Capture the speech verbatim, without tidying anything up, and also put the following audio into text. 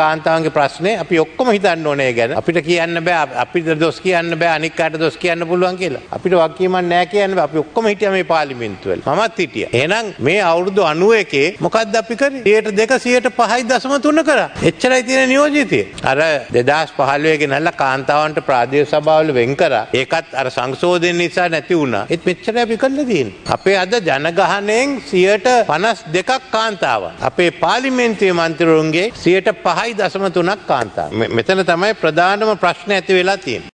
කාන්තාවන්ගේ ප්‍රශ්නේ අපි ඔක්කොම හිතන්න ඕනේ ගැන. අපිට කියන්න බෑ අපිට දොස් කියන්න බෑ අනික් කාට දොස් කියන්න පුළුවන් කියලා. අපිට වගකීමක් නෑ කියන්න බෑ. අපි ඔක්කොම හිටියා මේ පාර්ලිමේන්තුවල. මමත් හිටියා. එහෙනම් මේ අවුරුදු අනූ එකේ මොකද්ද අපි කරේ? සියයට දෙක සියයට පහයි දශම තුන කරා. එච්චරයි තියෙන නියෝජිතය. අර දෙදාස් පහළොව ගෙනල්ලා කාන්තාවන්ට ප්‍රාදේශීය සභාවල වෙන් කරා. ඒකත් අර සංශෝධන නිසා නැති වුණා. ඒත් මෙච්චරයි අපි කරලා තියෙන්නේ. අපේ අද ජනගහණයෙන් සියයට පනස් දෙකක් කාන්තාවන්. අපේ පාර්ලිමේන්තුවේ මන්ත්‍රීවරුන්ගේ සියයට පහයි දශම තුනක් කාන්තාවන්. මෙතන තමයි ප්‍රධානම ප්‍රශ්නේ ඇති වෙලා තියෙන්නේ.